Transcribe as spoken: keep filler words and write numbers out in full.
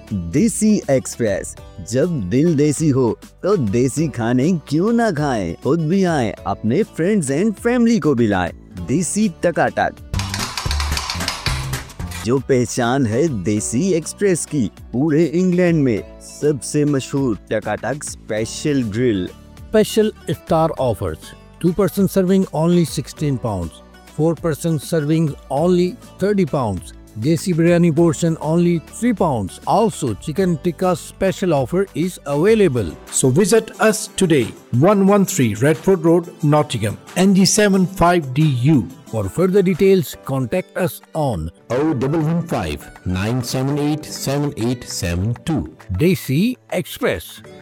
देसी एक्सप्रेस, जब दिल देसी हो तो देसी खाने क्यों ना खाएं, खुद भी आए अपने फ्रेंड्स एंड फैमिली को भी लाएं। देसी टकाटक, जो पहचान है देसी एक्सप्रेस की, पूरे इंग्लैंड में सबसे मशहूर टकाटक special grill. Special iftar offers. two person serving only sixteen pounds. four person serving only thirty pounds. Desi biryani portion only three pounds. Also, chicken tikka special offer is available. So visit us today, one thirteen Redford Road, Nottingham, N G seven five D U. For further details, contact us on oh one one five, nine seven eight, seven eight seven two. Desi Express.